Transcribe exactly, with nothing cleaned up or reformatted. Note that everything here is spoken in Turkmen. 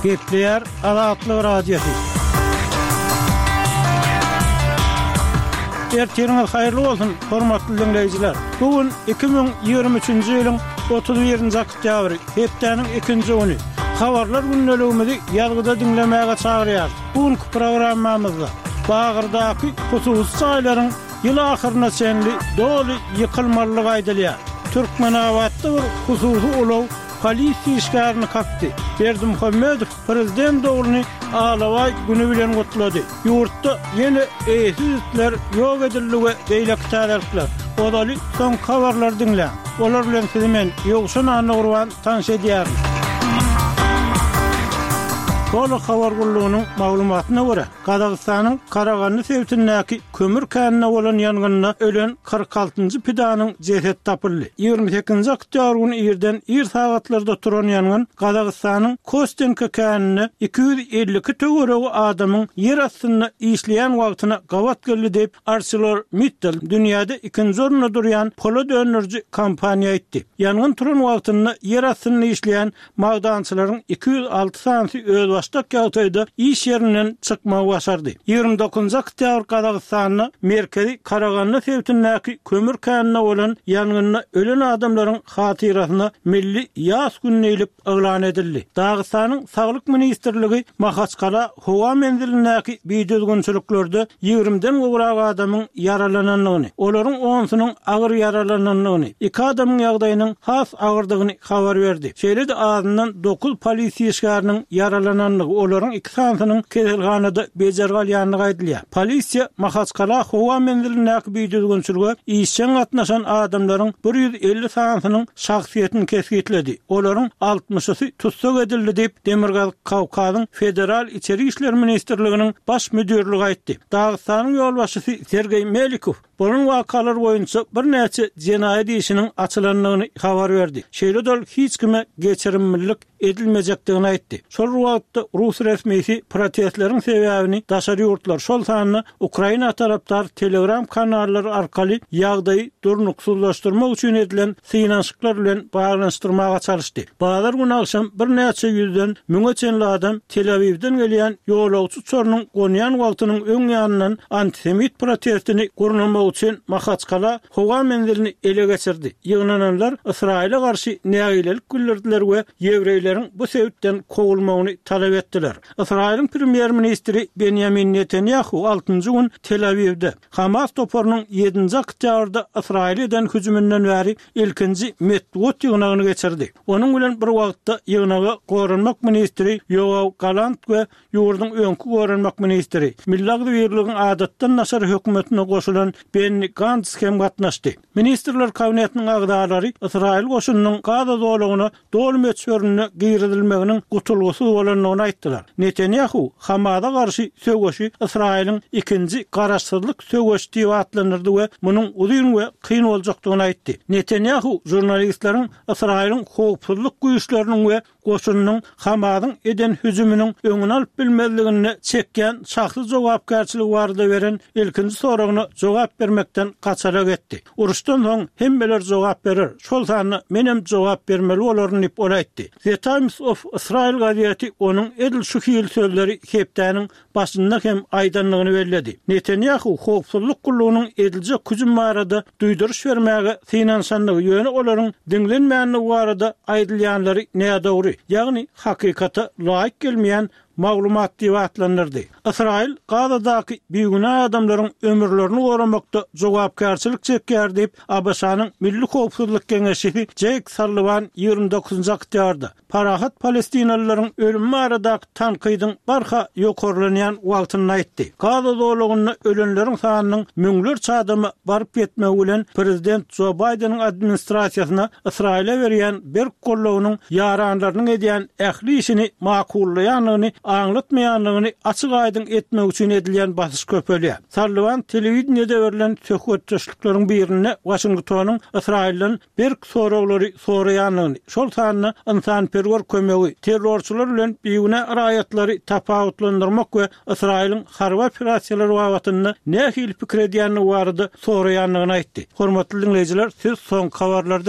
Gepleyer Azatlyk Radiosu. Ertirňiz haýyrly bolsun, hormatly dinleýijiler. Bugün iki bin ýygrimi üçinji ýylyň otuz birinji oktýabry, hepdeniň ikinji güni. Habarlar günneligimizi ýalgyda dinlemäge çagyrýar. Bugünkü programmamyzda Bagyrdaky hususy saýlaryň ýyl ahyryna çenli doly ýykylmalyk aýdylýar. Türkmenawatda bir hususy ulaw polisiýa işgärini kapdy. Berdimuhammedow prezident dogruny Alaway güni bilen gutlady. Ýurtda ýene eýsizlikler ýok edilýär diýilek täderler. Odaly son habarlar dinle. Olar bilen sizi men ýogşan anagurwan tanış edýär. Bolu habar gulluğunun maglumatyna görä, Kazakstanyň Karagany sewtindäki kömür kanuna bolan ýangynda ölen kırk altıncı pidanyň ceset tapyldy. ýygrimi sekizinji oktýabr güni ýerden ýer sagatlarda turan ýangyn Kazakstanyň Kostenka kanyny iki yüz elli iki töweregi adamyň ýer astynda işleýän wagtyna gawat geldi diýip ArcelorMittal dünýäde ikinji orunda durýan polo dönerji kompaniýa aýtdy. Ýangyn turan wagtynda ýer astynda işleýän magdançylaryň iki yüz alty sansy öz başdak ýagdaýda iş ýerinden çykmagy başardy. ýygrimi dokuzunji oktýabr Kazakstanyň merkezi Karagany sewtindäki kömür kanyna bolan ýangynda ölen adamlaryň hatyrasyna milli ýas gününe elip eglan edildi. Dagystanyň Saglyk ministrligi Mahaçkala howa menzilindäki biýdüzgünçiliklerde ýygriminden gowrak adamyň yaralananlygyny, olaryň onsynyň agyr yaralananlygyny, iki adamyň ýagdaýynyň has agyrdygyny habar berdi. Şeýle-de azyndan dokuz polisiýa işgäriniň yaralanan olaryň iki sansynyň keselhanada bejergalýanlygy aýdylýar. Polisiýa Mahaçkala howa menzilindäki biýdüzgünçilige işçiň gatnaşan adamlaryň bir yüz elli sansynyň şahsiýetini kesgitledi. Olaryň altmışy tutsak edildi diýip Demirgaz Kawkazyň Federal İçeri işler ministrliginiň baş müdürligi aýtdy. Dagystanyň ýolbaşçysy Sergey Melikow bunun wakalary boýunça bir näçe jenaýat işiniň açylanlygyny habar berdi. Şeýle-de hiç kime geçirimlilik edilmejekdigini aýtdy. Şol wagtda Rus resmisi protestleriň sebäbini daşary ýurtlar şol sanyny Ukraina tarapdar Telegram kanallary arkaly ýagdaýy durnuksuzlaşdyrmak üçin edilen synanşyklar bilen baglanyşdyrmaga çalışdy. Bazar günü akşam bir näçe ýüzden müňe çenli adam Tel Avivden gelýän ýolagçy çornyň gonýan wagtynyň öň ýanyndan antisemit protestini gurulmak üçin Mahaçkala howa menzilini ele geçirdi. Ýygnananlar Israila garşy nägilelik güllärdiler we ýewreýleriň bu sebäpden kowulmagyny talap etdiler. İsrail'in premier ministri Benjamin Netanyahu altıncı gün Tel Aviv'de Hamas toporunyň ýedinji oktýabrda İsrailden hüjümünden bäri ilkinji medwot ýygnagyny geçirdi. Onuň bilen bir wagtda ýygnagy gorunmak ministri Yoav Galant we ýurdun öňkü gorunmak ministri Milli Birligiň adatdan naşar hökümetine goşulan Benny Gantz hem gatnaşdy. Ministrler kabinetiniň agdalary İsrail goşunynyň Gaza dowlagyna dolmy etşörüne giýirilmeginiň gutulgusy bolanyny aýtdylar. Netanyahu Hamas'a garşy söwgeşi İsrail'in ikinji garaşsyzlyk söwgeşi diýip atlanyrdy we munyň uzun we kyn boljakdygyny aýtdy. Netanyahu jurnalistleriň İsrail'in howpsuzlyk güýçleriniň we goşunynyň Hamas'yň eden hüjüminiň öňüni alyp bilmezligini çekýän şahsy jogapkärçiligi barada beren ilkinji soragyna jogap bermekden gaçarak etdi. Uruşdan soň hemmeler jogap berer. Şol sany menem jogap bermeli bolaryn diýip olaýtdy. The Times of Israel gazetesi onuň edil şu hil sözleri hepdeniň başynda hem aýdanlygyny bellädi. Netanyahu howpsuzlyk gullugynyň edilje küjüm barada duýduruş bermäge synanşanlygy ýöne olaryň dinlenmänligi barada aýdylýanlary näme dogry, ýagny hakykata laýyk gelmeýän maglumat diýip atlanyrdy. İsrail Gazadaky beýguna adamlaryň ömürlerini goramakda jogapkärçilik çekýär diýip A B S-nyň Milli Howpsuzlyk Geňeşi Jake Sullivan ýygrimi dokuzunji oktýabrda Parahat Palestinalylaryň ölümi baradaky tankydyň barha ýokarlanýan wagtyny aýtdy. Gaza dowlagyna ölenleriň sanynyň müňler çadamy baryp ýetmegi bilen prezident Joe Biden'in administrasiýasyna İsrail'e berýän bir gollawynyň ýaranlarynyň edýän ähli işini makullaýanlygyny aňlatmaýanlygyny açyk aýdyn etmek üçin edilýän basyş köpelýär. Sullivan telewizionyada berilen söhbetçilikleriň birine Washingtonyň İsrailden bir soraglary soraýanlygyny, şol sanyny insanperwer kömegi, terrorçular bilen beýguna raýatlary tapawutlandyrmak we İsrail'in harba operasiýalary wagtyny nähil pikir edýänligi barada soraýanlygyny aýtdy. Hormatly dinleýijiler, siz soň habarlarda